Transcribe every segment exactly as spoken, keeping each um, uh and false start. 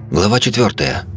Глава четвертая.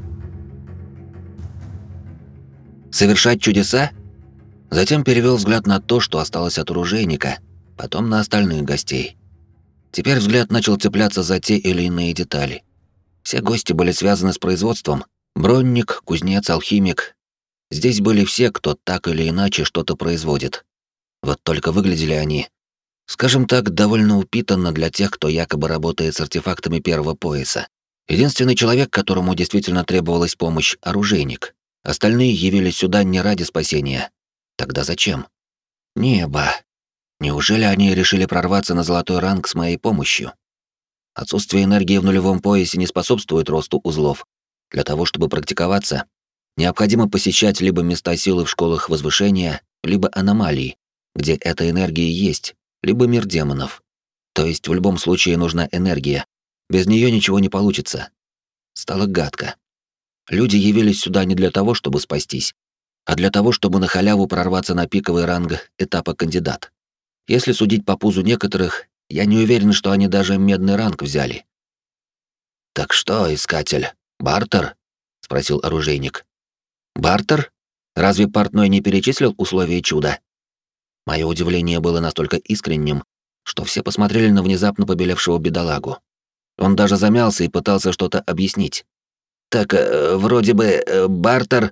Совершать чудеса? Затем перевел взгляд на то, что осталось от оружейника, потом на остальных гостей. Теперь взгляд начал цепляться за те или иные детали. Все гости были связаны с производством. Бронник, кузнец, алхимик. Здесь были все, кто так или иначе что-то производит. Вот только выглядели они, скажем так, довольно упитанно для тех, кто якобы работает с артефактами первого пояса. Единственный человек, которому действительно требовалась помощь — оружейник. Остальные явились сюда не ради спасения. Тогда зачем? Небо. Неужели они решили прорваться на золотой ранг с моей помощью? Отсутствие энергии в нулевом поясе не способствует росту узлов. Для того, чтобы практиковаться, необходимо посещать либо места силы в школах возвышения, либо аномалии, где эта энергия есть, либо мир демонов. То есть в любом случае нужна энергия. Без нее ничего не получится. Стало гадко. Люди явились сюда не для того, чтобы спастись, а для того, чтобы на халяву прорваться на пиковый ранг этапа кандидат. Если судить по пузу некоторых, я не уверен, что они даже медный ранг взяли. «Так что, искатель, бартер?» — спросил оружейник. «Бартер? Разве портной не перечислил условия чуда?» Мое удивление было настолько искренним, что все посмотрели на внезапно побелевшего бедолагу. Он даже замялся и пытался что-то объяснить. «Так, э, вроде бы, э, бартер...»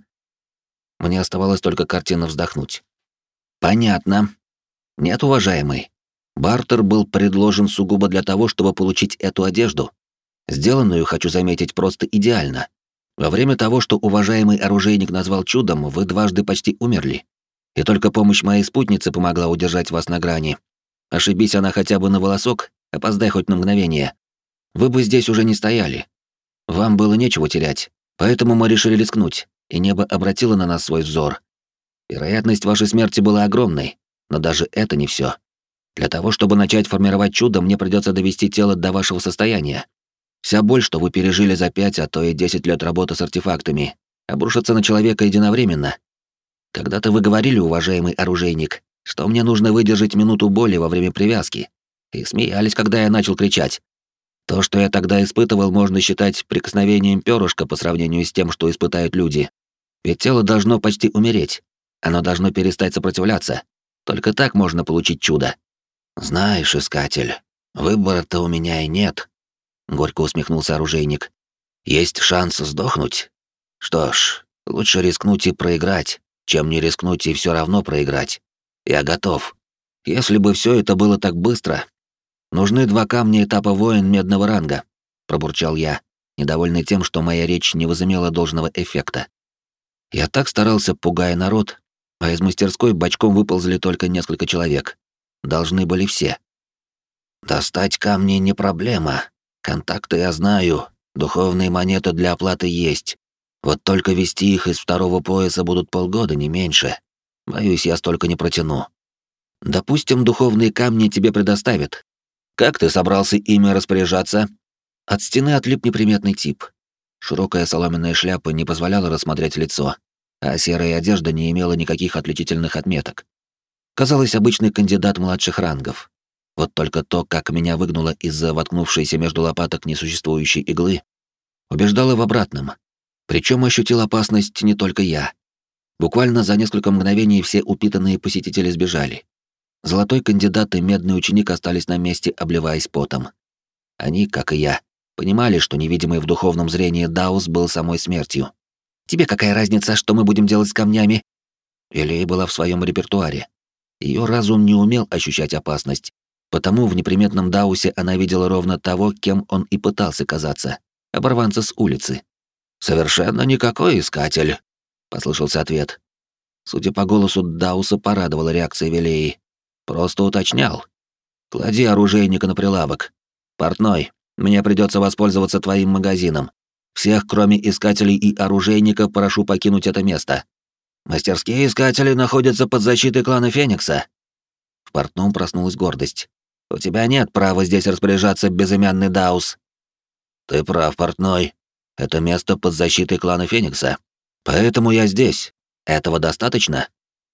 Мне оставалось только картинно вздохнуть. «Понятно. Нет, уважаемый. Бартер был предложен сугубо для того, чтобы получить эту одежду. Сделанную, хочу заметить, просто идеально. Во время того, что уважаемый оружейник назвал чудом, вы дважды почти умерли. И только помощь моей спутницы помогла удержать вас на грани. Ошибись она хотя бы на волосок, опоздай хоть на мгновение. Вы бы здесь уже не стояли. Вам было нечего терять, поэтому мы решили рискнуть, и небо обратило на нас свой взор. Вероятность вашей смерти была огромной, но даже это не все. Для того, чтобы начать формировать чудо, мне придется довести тело до вашего состояния. Вся боль, что вы пережили за пять, а то и десять лет работы с артефактами, обрушится на человека единовременно. Когда-то вы говорили, уважаемый оружейник, что мне нужно выдержать минуту боли во время привязки, и смеялись, когда я начал кричать. То, что я тогда испытывал, можно считать прикосновением перышка по сравнению с тем, что испытают люди. Ведь тело должно почти умереть. Оно должно перестать сопротивляться. Только так можно получить чудо. Знаешь, искатель, выбора-то у меня и нет. Горько усмехнулся оружейник. Есть шанс сдохнуть? Что ж, лучше рискнуть и проиграть, чем не рискнуть и все равно проиграть. Я готов. Если бы все это было так быстро... «Нужны два камня этапа воин медного ранга», — пробурчал я, недовольный тем, что моя речь не возымела должного эффекта. Я так старался, пугая народ, а из мастерской бочком выползли только несколько человек. Должны были все. «Достать камни не проблема. Контакты я знаю, духовные монеты для оплаты есть. Вот только вести их из второго пояса будут полгода, не меньше. Боюсь, я столько не протяну. Допустим, духовные камни тебе предоставят. Как ты собрался ими распоряжаться?» От стены отлип неприметный тип. Широкая соломенная шляпа не позволяла рассмотреть лицо, а серая одежда не имела никаких отличительных отметок. Казалось, обычный кандидат младших рангов. Вот только то, как меня выгнуло из-за воткнувшейся между лопаток несуществующей иглы, убеждало в обратном. Причем ощутил опасность не только я. Буквально за несколько мгновений все упитанные посетители сбежали. Золотой кандидат и медный ученик остались на месте, обливаясь потом. Они, как и я, понимали, что невидимый в духовном зрении Даус был самой смертью. «Тебе какая разница, что мы будем делать с камнями?» Элей была в своем репертуаре. Ее разум не умел ощущать опасность, потому в неприметном Даусе она видела ровно того, кем он и пытался казаться — оборванца с улицы. «Совершенно никакой искатель», — послышался ответ. Судя по голосу, Дауса порадовала реакция Велеи. Просто уточнял. Клади оружейника на прилавок. Портной, мне придется воспользоваться твоим магазином. Всех, кроме искателей и оружейника, прошу покинуть это место. Мастерские искатели находятся под защитой клана Феникса. В портном проснулась гордость. У тебя нет права здесь распоряжаться, безымянный Даус. Ты прав, портной. Это место под защитой клана Феникса. Поэтому я здесь. Этого достаточно?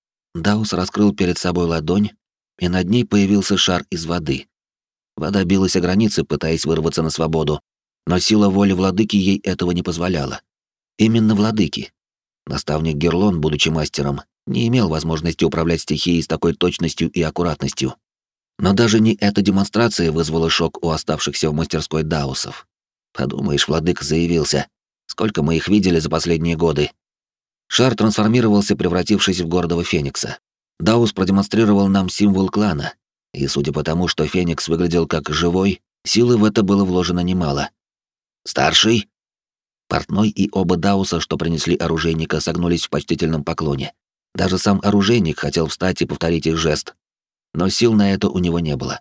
Даус раскрыл перед собой ладонь, и над ней появился шар из воды. Вода билась о границе, пытаясь вырваться на свободу, но сила воли владыки ей этого не позволяла. Именно владыки. Наставник Герлон, будучи мастером, не имел возможности управлять стихией с такой точностью и аккуратностью. Но даже не эта демонстрация вызвала шок у оставшихся в мастерской даусов. Подумаешь, владыка заявился. Сколько мы их видели за последние годы. Шар трансформировался, превратившись в гордого феникса. Даус продемонстрировал нам символ клана, и судя по тому, что феникс выглядел как живой, силы в это было вложено немало. «Старший?» Портной и оба дауса, что принесли оружейника, согнулись в почтительном поклоне. Даже сам оружейник хотел встать и повторить их жест, но сил на это у него не было.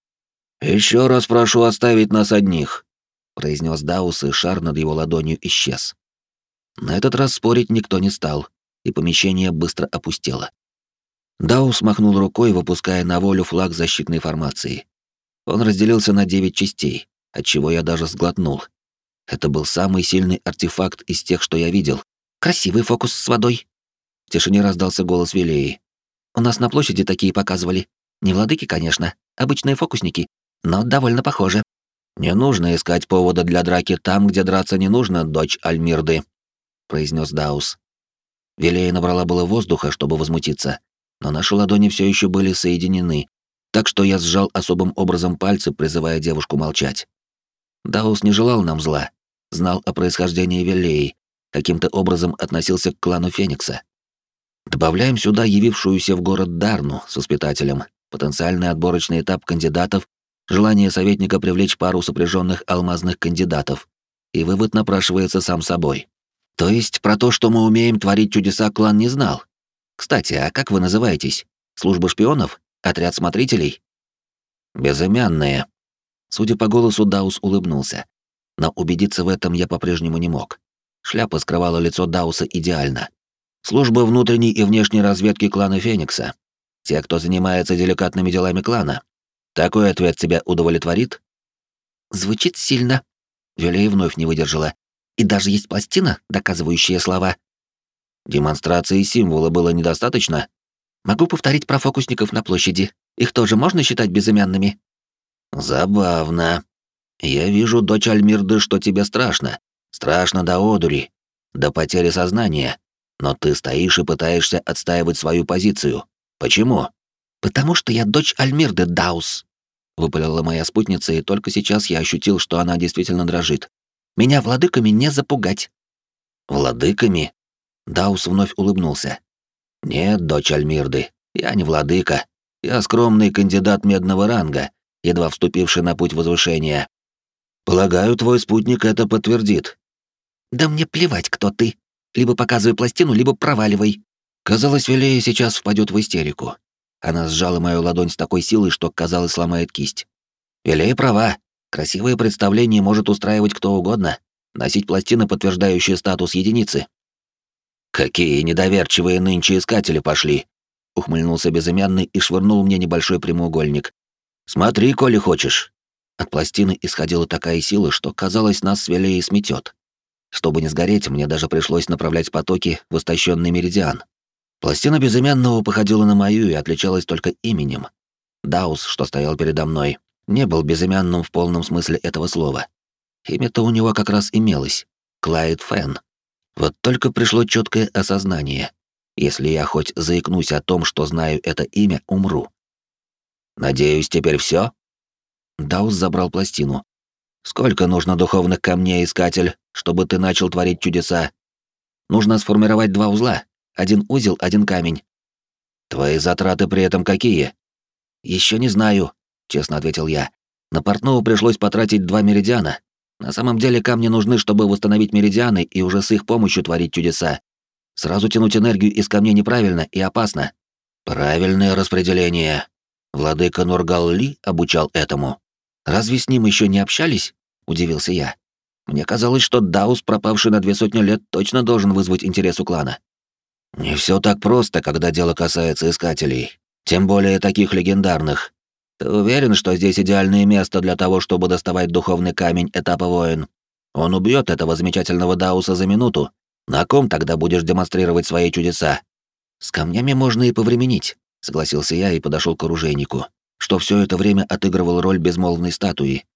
«Еще раз прошу оставить нас одних», — произнес Даус, и шар над его ладонью исчез. На этот раз спорить никто не стал, и помещение быстро опустело. Даус махнул рукой, выпуская на волю флаг защитной формации. Он разделился на девять частей, отчего я даже сглотнул. Это был самый сильный артефакт из тех, что я видел. «Красивый фокус с водой!» В тишине раздался голос Вилеи. «У нас на площади такие показывали. Не владыки, конечно, обычные фокусники, но довольно похоже». «Не нужно искать повода для драки там, где драться не нужно, дочь Альмирды», — произнес Даус. Вилея набрала было воздуха, чтобы возмутиться, но наши ладони все еще были соединены, так что я сжал особым образом пальцы, призывая девушку молчать. Даус не желал нам зла, знал о происхождении Вилеи, каким-то образом относился к клану Феникса. Добавляем сюда явившуюся в город Дарну с воспитателем, потенциальный отборочный этап кандидатов, желание советника привлечь пару сопряженных алмазных кандидатов, и вывод напрашивается сам собой. То есть про то, что мы умеем творить чудеса, клан не знал. Кстати, а как вы называетесь? Служба шпионов? Отряд смотрителей? Безымянные. Судя по голосу, Даус улыбнулся. Но убедиться в этом я по-прежнему не мог. Шляпа скрывала лицо Дауса идеально. Служба внутренней и внешней разведки клана Феникса. Те, кто занимается деликатными делами клана. Такой ответ тебя удовлетворит? Звучит сильно. Вилея вновь не выдержала. И даже есть пластина, доказывающая слова. Демонстрации символа было недостаточно? Могу повторить про фокусников на площади. Их тоже можно считать безымянными? Забавно. Я вижу, дочь Альмирды, что тебе страшно. Страшно до одури, до потери сознания. Но ты стоишь и пытаешься отстаивать свою позицию. Почему? Потому что я дочь Альмирды, Даус. Выпалила моя спутница, и только сейчас я ощутил, что она действительно дрожит. Меня владыками не запугать. Владыками? Даус вновь улыбнулся. Нет, дочь Альмирды, я не владыка. Я скромный кандидат медного ранга, едва вступивший на путь возвышения. Полагаю, твой спутник это подтвердит. Да мне плевать, кто ты. Либо показывай пластину, либо проваливай. Казалось, Вилея сейчас впадет в истерику. Она сжала мою ладонь с такой силой, что, казалось, сломает кисть. Вилея права. Красивое представление может устраивать кто угодно. Носить пластины, подтверждающие статус единицы. Какие недоверчивые нынче искатели пошли. Ухмыльнулся безымянный и швырнул мне небольшой прямоугольник. Смотри, коли хочешь. От пластины исходила такая сила, что, казалось, нас с Вилеей сметет. Чтобы не сгореть, мне даже пришлось направлять потоки в истощенный меридиан. Пластина безымянного походила на мою и отличалась только именем. Даус, что стоял передо мной, не был безымянным в полном смысле этого слова. Имя-то у него как раз имелось — Клайд Фен. Вот только пришло четкое осознание. Если я хоть заикнусь о том, что знаю это имя, умру. Надеюсь, теперь все? Даус забрал пластину. Сколько нужно духовных камней, искатель, чтобы ты начал творить чудеса? Нужно сформировать два узла. Один узел, один камень. Твои затраты при этом какие? Еще не знаю, честно ответил я. На портного пришлось потратить два меридиана. На самом деле камни нужны, чтобы восстановить меридианы и уже с их помощью творить чудеса. Сразу тянуть энергию из камней неправильно и опасно. Правильное распределение. Владыка Нургал-Ли обучал этому. Разве с ним еще не общались? Удивился я. Мне казалось, что Даус, пропавший на две сотни лет, точно должен вызвать интерес у клана. Не все так просто, когда дело касается искателей. Тем более таких легендарных. Ты уверен, что здесь идеальное место для того, чтобы доставать духовный камень этапа воин? Он убьет этого замечательного Дауса за минуту. На ком тогда будешь демонстрировать свои чудеса? С камнями можно и повременить, согласился я и подошел к оружейнику, что все это время отыгрывал роль безмолвной статуи,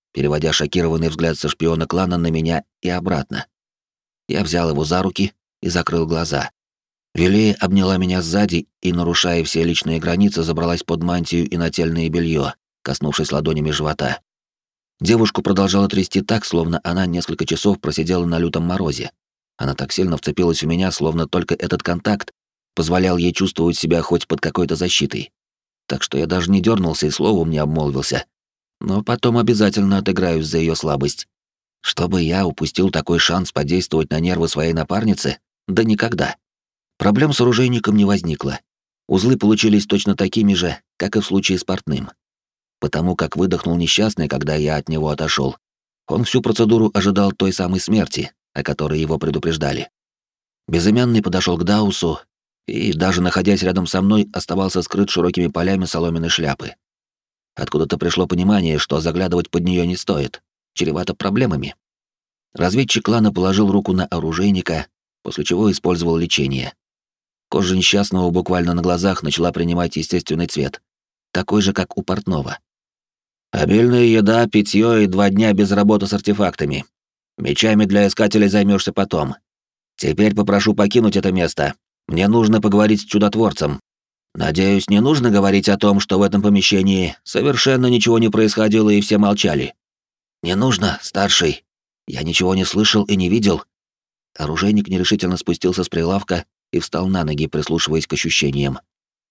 переводя шокированный взгляд со шпиона клана на меня и обратно. Я взял его за руки и закрыл глаза. Велея обняла меня сзади и, нарушая все личные границы, забралась под мантию и нательное белье, коснувшись ладонями живота. Девушку продолжала трясти так, словно она несколько часов просидела на лютом морозе. Она так сильно вцепилась в меня, словно только этот контакт позволял ей чувствовать себя хоть под какой-то защитой. Так что я даже не дернулся и словом не обмолвился. Но потом обязательно отыграюсь за ее слабость. Чтобы я упустил такой шанс подействовать на нервы своей напарницы? Да никогда. Проблем с оружейником не возникло. Узлы получились точно такими же, как и в случае с портным. Потому как выдохнул несчастный, когда я от него отошел, он всю процедуру ожидал той самой смерти, о которой его предупреждали. Безымянный подошел к Даусу и, даже находясь рядом со мной, оставался скрыт широкими полями соломенной шляпы. Откуда-то пришло понимание, что заглядывать под нее не стоит, чревато проблемами. Разведчик клана положил руку на оружейника, после чего использовал лечение. Кожа несчастного буквально на глазах начала принимать естественный цвет, такой же, как у портного. Обильная еда, питье и два дня без работы с артефактами. Мечами для искателей займешься потом. Теперь попрошу покинуть это место. Мне нужно поговорить с чудотворцем. Надеюсь, не нужно говорить о том, что в этом помещении совершенно ничего не происходило и все молчали. Не нужно, старший. Я ничего не слышал и не видел. Оружейник нерешительно спустился с прилавка и встал на ноги, прислушиваясь к ощущениям.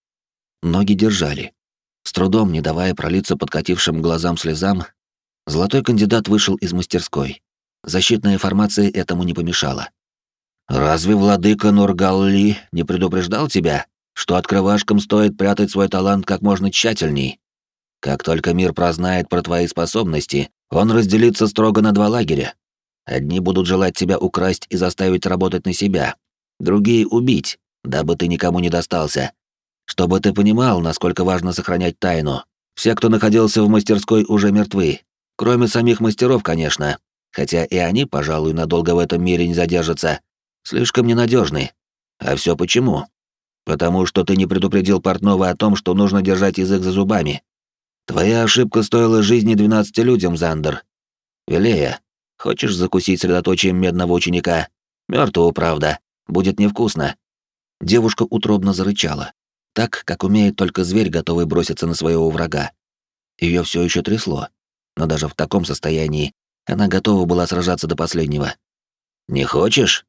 Ноги держали. С трудом, не давая пролиться подкатившим глазам слезам, золотой кандидат вышел из мастерской. Защитная формация этому не помешала. «Разве владыка Нургалли не предупреждал тебя, что открывашкам стоит прятать свой талант как можно тщательней? Как только мир прознает про твои способности, он разделится строго на два лагеря. Одни будут желать тебя украсть и заставить работать на себя, другие — убить, дабы ты никому не достался. Чтобы ты понимал, насколько важно сохранять тайну. Все, кто находился в мастерской, уже мертвы. Кроме самих мастеров, конечно. Хотя и они, пожалуй, надолго в этом мире не задержатся. Слишком ненадежны. А все почему? Потому что ты не предупредил портного о том, что нужно держать язык за зубами. Твоя ошибка стоила жизни двенадцати людям, Зандер. Велея, хочешь закусить средоточием медного ученика? Мертвого, правда. Будет невкусно. Девушка утробно зарычала. Так, как умеет только зверь, готовый броситься на своего врага. Ее все еще трясло, но даже в таком состоянии она готова была сражаться до последнего. «Не хочешь?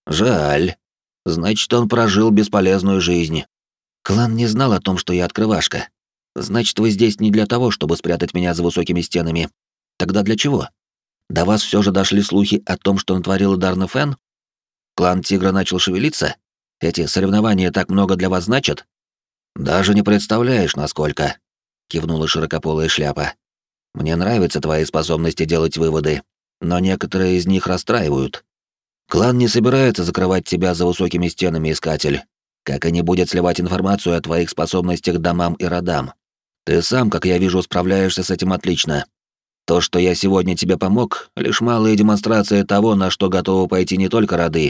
Жаль. Значит, он прожил бесполезную жизнь. Клан не знал о том, что я открывашка. Значит, вы здесь не для того, чтобы спрятать меня за высокими стенами. Тогда для чего? До вас все же дошли слухи о том, что натворила Дарна Фен? Клан Тигра начал шевелиться? Эти соревнования так много для вас значат?» «Даже не представляешь, насколько», — кивнула широкополая шляпа. «Мне нравятся твои способности делать выводы, но некоторые из них расстраивают. Клан не собирается закрывать тебя за высокими стенами, искатель, как и не будет сливать информацию о твоих способностях домам и родам. Ты сам, как я вижу, справляешься с этим отлично. То, что я сегодня тебе помог, лишь малая демонстрация того, на что готовы пойти не только роды,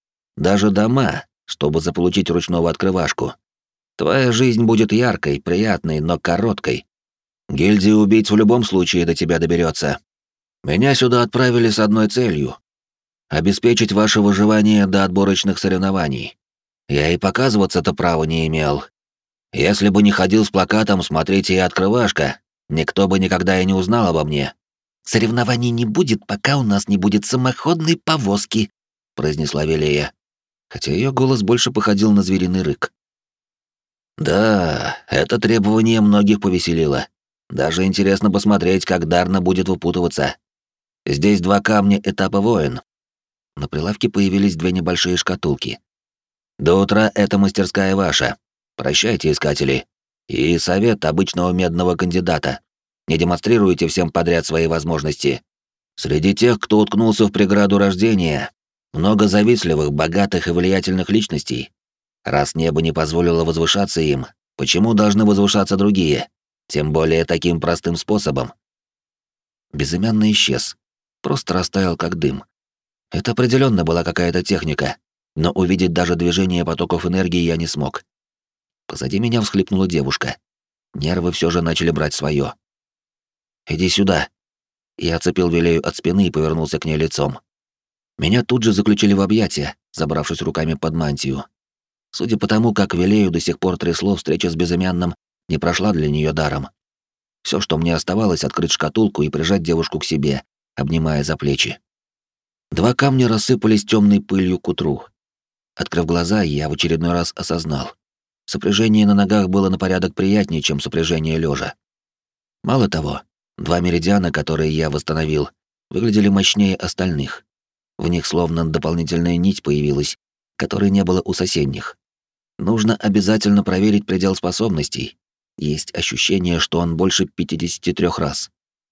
даже дома, чтобы заполучить ручного открывашку. Твоя жизнь будет яркой, приятной, но короткой. Гильдия убийц в любом случае до тебя доберется. Меня сюда отправили с одной целью — обеспечить ваше выживание до отборочных соревнований. Я и показываться-то права не имел. Если бы не ходил с плакатом «Смотрите, я открывашка», никто бы никогда и не узнал обо мне. «Соревнований не будет, пока у нас не будет самоходной повозки», — произнесла Велея, хотя ее голос больше походил на звериный рык. Да, это требование многих повеселило. Даже интересно посмотреть, как Дарна будет выпутываться. Здесь два камня этапа воин. На прилавке появились две небольшие шкатулки. До утра эта мастерская ваша. Прощайте, искатели. И совет обычного медного кандидата. Не демонстрируйте всем подряд свои возможности. Среди тех, кто уткнулся в преграду рождения, много завистливых, богатых и влиятельных личностей. Раз небо не позволило возвышаться им, почему должны возвышаться другие? Тем более таким простым способом. Безымянный исчез. Просто растаял как дым. Это определенно была какая-то техника, но увидеть даже движение потоков энергии я не смог. Позади меня всхлипнула девушка. Нервы все же начали брать свое. «Иди сюда». Я оцепил Вилею от спины и повернулся к ней лицом. Меня тут же заключили в объятия, забравшись руками под мантию. Судя по тому, как Вилею до сих пор трясло, встреча с безымянным не прошла для нее даром. Все, что мне оставалось, открыть шкатулку и прижать девушку к себе, обнимая за плечи. Два камня рассыпались темной пылью к утру. Открыв глаза, я в очередной раз осознал. Сопряжение на ногах было на порядок приятнее, чем сопряжение лежа. Мало того, два меридиана, которые я восстановил, выглядели мощнее остальных. В них словно дополнительная нить появилась, которой не было у соседних. Нужно обязательно проверить предел способностей. Есть ощущение, что он больше пятидесяти трёх раз.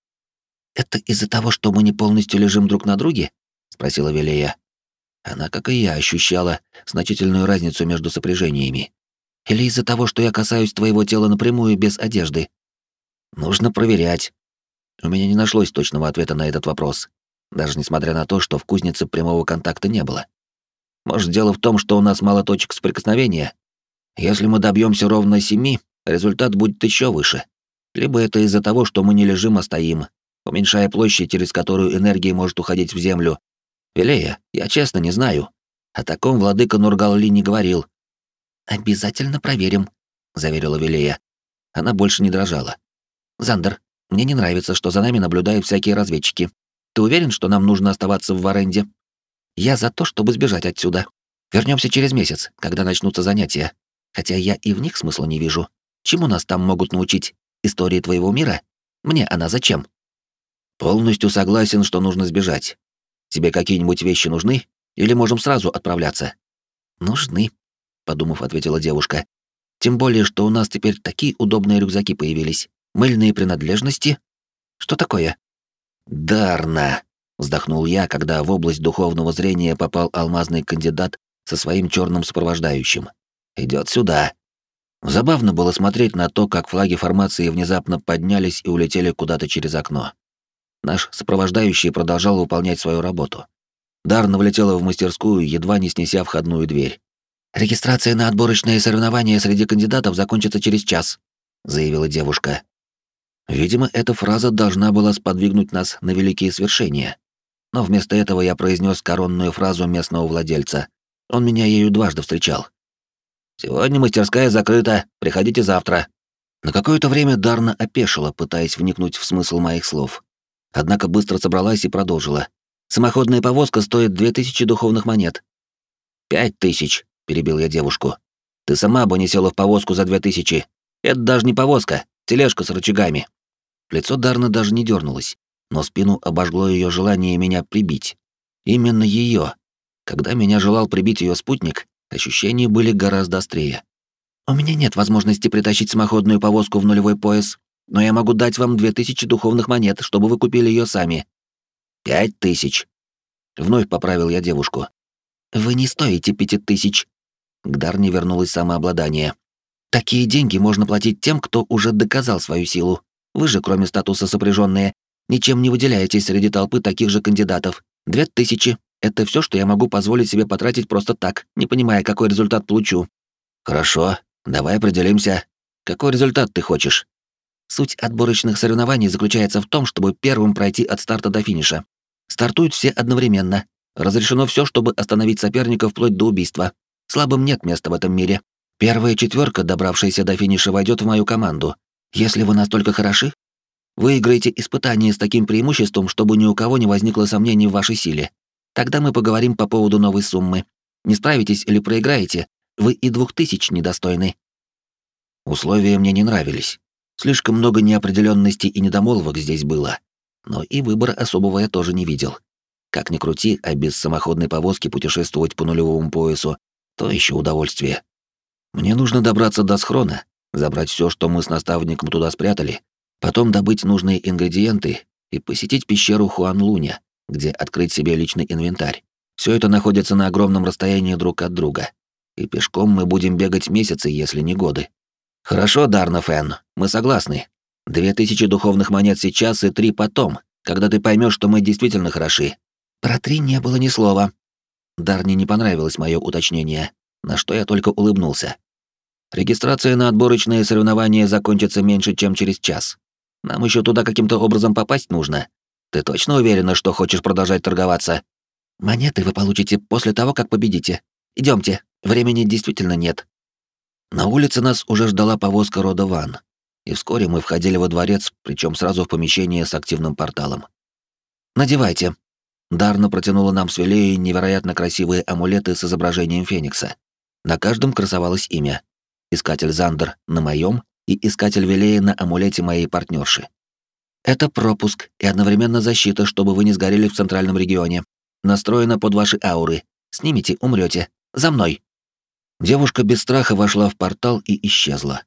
«Это из-за того, что мы не полностью лежим друг на друге?» — спросила Вилея. Она, как и я, ощущала значительную разницу между сопряжениями. «Или из-за того, что я касаюсь твоего тела напрямую без одежды?» «Нужно проверять». У меня не нашлось точного ответа на этот вопрос, даже несмотря на то, что в кузнице прямого контакта не было. Может, дело в том, что у нас мало точек соприкосновения? Если мы добьемся ровно семи, результат будет еще выше. Либо это из-за того, что мы не лежим, а стоим, уменьшая площадь, через которую энергия может уходить в землю. Вилея, я честно не знаю. О таком владыка Нургал-Ли не говорил. «Обязательно проверим», — заверила Вилея. Она больше не дрожала. «Зандер, мне не нравится, что за нами наблюдают всякие разведчики. Ты уверен, что нам нужно оставаться в Варенде? Я за то, чтобы сбежать отсюда. Вернемся через месяц, когда начнутся занятия. Хотя я и в них смысла не вижу. Чему нас там могут научить? Истории твоего мира? Мне она зачем?» «Полностью согласен, что нужно сбежать. Тебе какие-нибудь вещи нужны? Или можем сразу отправляться?» «Нужны», — подумав, ответила девушка. «Тем более, что у нас теперь такие удобные рюкзаки появились. Мыльные принадлежности. Что такое?» «Дарна», — вздохнул я, когда в область духовного зрения попал алмазный кандидат со своим черным сопровождающим. Идет сюда». Забавно было смотреть на то, как флаги формации внезапно поднялись и улетели куда-то через окно. Наш сопровождающий продолжал выполнять свою работу. Дарна влетела в мастерскую, едва не снеся входную дверь. «Регистрация на отборочные соревнования среди кандидатов закончится через час», — заявила девушка. Видимо, эта фраза должна была сподвигнуть нас на великие свершения. Но вместо этого я произнес коронную фразу местного владельца. Он меня ею дважды встречал. «Сегодня мастерская закрыта, приходите завтра». На какое-то время Дарна опешила, пытаясь вникнуть в смысл моих слов. Однако быстро собралась и продолжила. «Самоходная повозка стоит две тысячи духовных монет». «Пять тысяч», — перебил я девушку. «Ты сама бы не села в повозку за две тысячи. Это даже не повозка, тележка с рычагами». Лицо Дарны даже не дернулось, но спину обожгло ее желание меня прибить. Именно ее. Когда меня желал прибить ее спутник, ощущения были гораздо острее. «У меня нет возможности притащить самоходную повозку в нулевой пояс, но я могу дать вам две тысячи духовных монет, чтобы вы купили ее сами». «Пять тысяч». Вновь поправил я девушку. «Вы не стоите пяти тысяч». К Дарне вернулось самообладание. «Такие деньги можно платить тем, кто уже доказал свою силу. Вы же, кроме статуса сопряженные, ничем не выделяетесь среди толпы таких же кандидатов. Две тысячи — это все, что я могу позволить себе потратить просто так, не понимая, какой результат получу». «Хорошо, давай определимся. Какой результат ты хочешь?» «Суть отборочных соревнований заключается в том, чтобы первым пройти от старта до финиша. Стартуют все одновременно. Разрешено все, чтобы остановить соперника вплоть до убийства. Слабым нет места в этом мире. Первая четверка, добравшаяся до финиша, войдет в мою команду. Если вы настолько хороши, выиграете испытание с таким преимуществом, чтобы ни у кого не возникло сомнений в вашей силе. Тогда мы поговорим по поводу новой суммы. Не справитесь или проиграете, вы и двух тысяч недостойны». Условия мне не нравились. Слишком много неопределенности и недомолвок здесь было. Но и выбора особого я тоже не видел. Как ни крути, а без самоходной повозки путешествовать по нулевому поясу — то еще удовольствие. Мне нужно добраться до схрона, забрать все, что мы с наставником туда спрятали, потом добыть нужные ингредиенты и посетить пещеру Хуан-Луня, где открыть себе личный инвентарь. Все это находится на огромном расстоянии друг от друга, и пешком мы будем бегать месяцы, если не годы. «Хорошо, Дарна Фен, мы согласны. Две тысячи духовных монет сейчас и три потом, когда ты поймешь, что мы действительно хороши». Про три не было ни слова. Дарне не понравилось мое уточнение, на что я только улыбнулся. «Регистрация на отборочные соревнования закончится меньше, чем через час. Нам еще туда каким-то образом попасть нужно. Ты точно уверена, что хочешь продолжать торговаться? Монеты вы получите после того, как победите. Идемте, времени действительно нет. На улице нас уже ждала повозка рода Ван, и вскоре мы входили во дворец, причем сразу в помещение с активным порталом. Надевайте. Дарна протянула нам с Вилеей невероятно красивые амулеты с изображением Феникса. На каждом красовалось имя. Искатель Зандер на моем и Искатель Вилея на амулете моей партнерши. Это пропуск и одновременно защита, чтобы вы не сгорели в центральном регионе. Настроена под ваши ауры. Снимите, умрете. За мной. Девушка без страха вошла в портал и исчезла.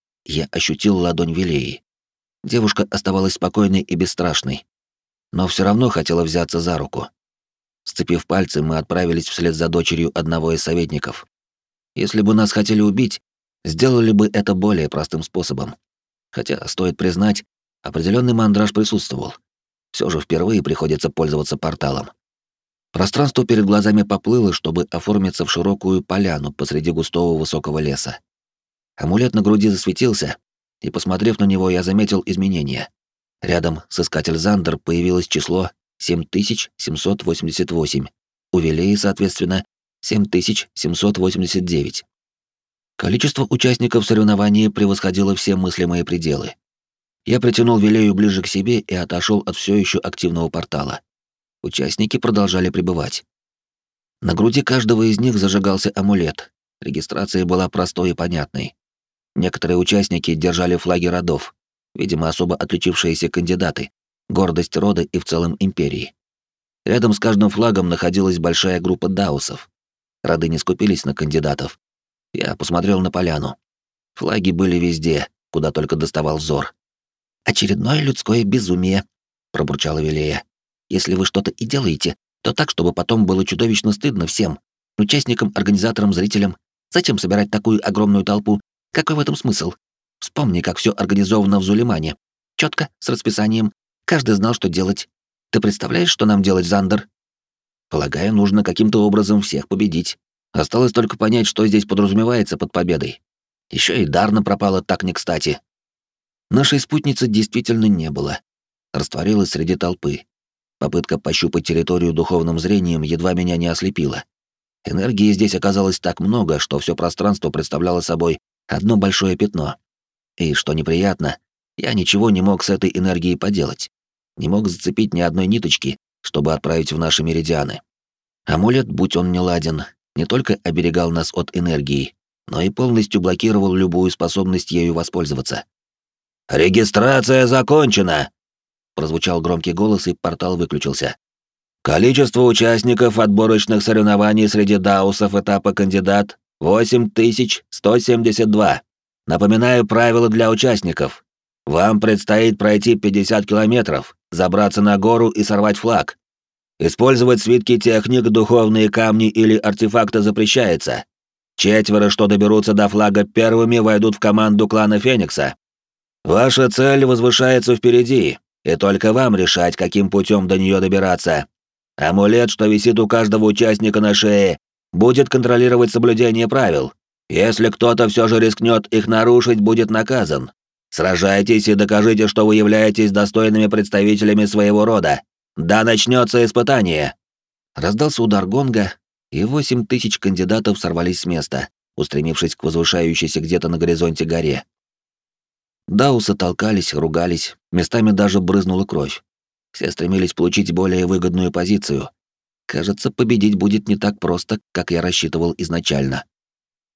Я ощутил ладонь Вилеи. Девушка оставалась спокойной и бесстрашной, но все равно хотела взяться за руку. Сцепив пальцы, мы отправились вслед за дочерью одного из советников. Если бы нас хотели убить, сделали бы это более простым способом. Хотя, стоит признать, определенный мандраж присутствовал. Все же впервые приходится пользоваться порталом. Пространство перед глазами поплыло, чтобы оформиться в широкую поляну посреди густого высокого леса. Амулет на груди засветился, и, посмотрев на него, я заметил изменения. Рядом с Искатель Зандер появилось число семь тысяч семьсот восемьдесят восемь, у Вилеи, соответственно, семь тысяч семьсот восемьдесят девять. Количество участников соревнования превосходило все мыслимые пределы. Я притянул Вилею ближе к себе и отошел от все еще активного портала. Участники продолжали пребывать. На груди каждого из них зажигался амулет. Регистрация была простой и понятной. Некоторые участники держали флаги родов, видимо, особо отличившиеся кандидаты, гордость рода и в целом империи. Рядом с каждым флагом находилась большая группа даусов. Роды не скупились на кандидатов. Я посмотрел на поляну. Флаги были везде, куда только доставал взор. «Очередное людское безумие», — пробурчала Вилея. «Если вы что-то и делаете, то так, чтобы потом было чудовищно стыдно всем. Участникам, организаторам, зрителям. Зачем собирать такую огромную толпу? Какой в этом смысл? Вспомни, как все организовано в Зулимане. Четко, с расписанием. Каждый знал, что делать. Ты представляешь, что нам делать, Зандер? Полагаю, нужно каким-то образом всех победить. Осталось только понять, что здесь подразумевается под победой. Еще и Дарна пропала так не кстати. Нашей спутницы действительно не было. Растворилась среди толпы. Попытка пощупать территорию духовным зрением едва меня не ослепила. Энергии здесь оказалось так много, что все пространство представляло собой одно большое пятно. И, что неприятно, я ничего не мог с этой энергией поделать. Не мог зацепить ни одной ниточки, чтобы отправить в наши меридианы. Амулет, будь он неладен, не только оберегал нас от энергии, но и полностью блокировал любую способность ею воспользоваться. «Регистрация закончена!» Прозвучал громкий голос, и портал выключился. «Количество участников отборочных соревнований среди даусов этапа кандидат восемь тысяч сто семьдесят два. Напоминаю правила для участников. Вам предстоит пройти пятьдесят километров, забраться на гору и сорвать флаг. Использовать свитки техник, духовные камни или артефакты запрещается. Четверо, что доберутся до флага первыми, войдут в команду клана Феникса. Ваша цель возвышается впереди, и только вам решать, каким путем до нее добираться. Амулет, что висит у каждого участника на шее, будет контролировать соблюдение правил. Если кто-то все же рискнет их нарушить, будет наказан. Сражайтесь и докажите, что вы являетесь достойными представителями своего рода. Да начнется испытание!» Раздался удар гонга, и восемь тысяч кандидатов сорвались с места, устремившись к возвышающейся где-то на горизонте горе. Даусы толкались, ругались, местами даже брызнула кровь. Все стремились получить более выгодную позицию. Кажется, победить будет не так просто, как я рассчитывал изначально.